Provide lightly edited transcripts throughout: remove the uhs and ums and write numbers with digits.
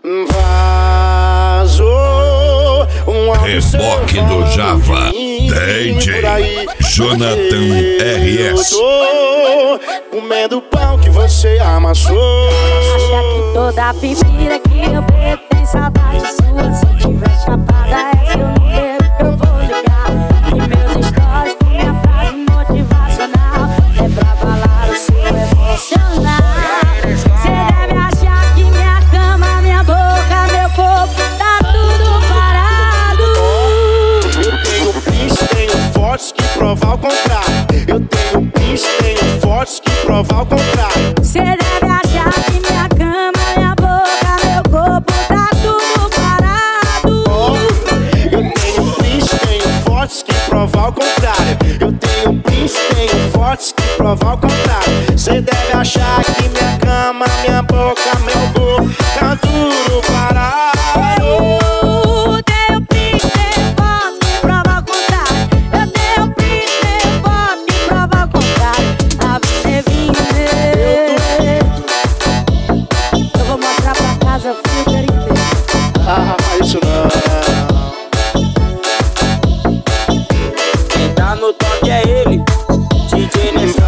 Vazou Reboque do Java, DJ Jonathan RS. Comendo o pão que você amassou. Acha que toda bebida que eu bebo tem saudade sua. Se tiver chapada é que eu não bebo, que eu vou ligar. E meus stories com minha frase motivacional é pra falar o seu emocional. Cê deve achar que minha cama, minha boca, meu corpo tá tudo parado. Eu tenho pins, tenho fotos que provam ao contrário. Eu tenho pins, tenho fotos que provam ao contrário. Cê deve achar que minha cama, minha boca, meu corpo tá tudo parado. Eu tenho pins, tenho fotos que provam ao contrário. Eu tenho pins, tenho fotos que provam ao contrário. Cê deve achar que minha cama, minha boca, meu corpo tá tudo parado. Tenho print, tenho foto que prova ao contrário. Eu tenho print, tenho foto que prova ao contrário. A vida é vinha. Eu vou mostrar pra casa, eu fui querer. Ah, isso não. Quem tá no toque é ele, DJ Nescau.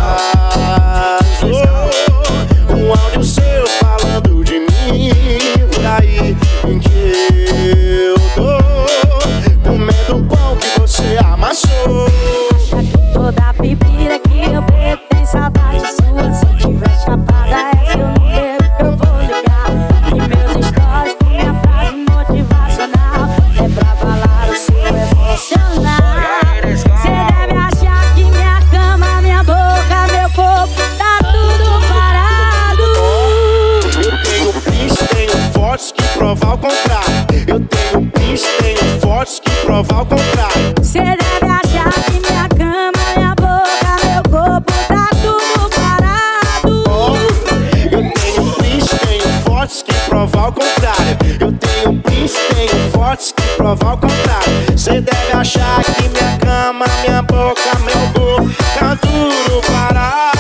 Um áudio seu falando de mim por aí, em que eu tô comendo o pão que você amassou. Acha que toda bebida que eu bebo tem saudade sua. Se tiver chapada é que eu não bebo, que eu vou ligar. E meus stories com minha frase motivacional é pra falar o seu emocional. Cê deve achar que minha cama, minha boca, meu corpo tá tudo parado. Eu tenho pins, tenho fotos que provam ao contrário. Eu tenho pins, tenho fotos que provam ao contrário. Cê deve achar que minha cama, minha boca, meu corpo tá tudo parado. Eu tenho pins, tenho fotos que provam ao contrário. Eu tenho pins, tenho fotos que provam ao contrário. Cê deve achar que minha cama, minha boca, meu corpo tá tudo parado.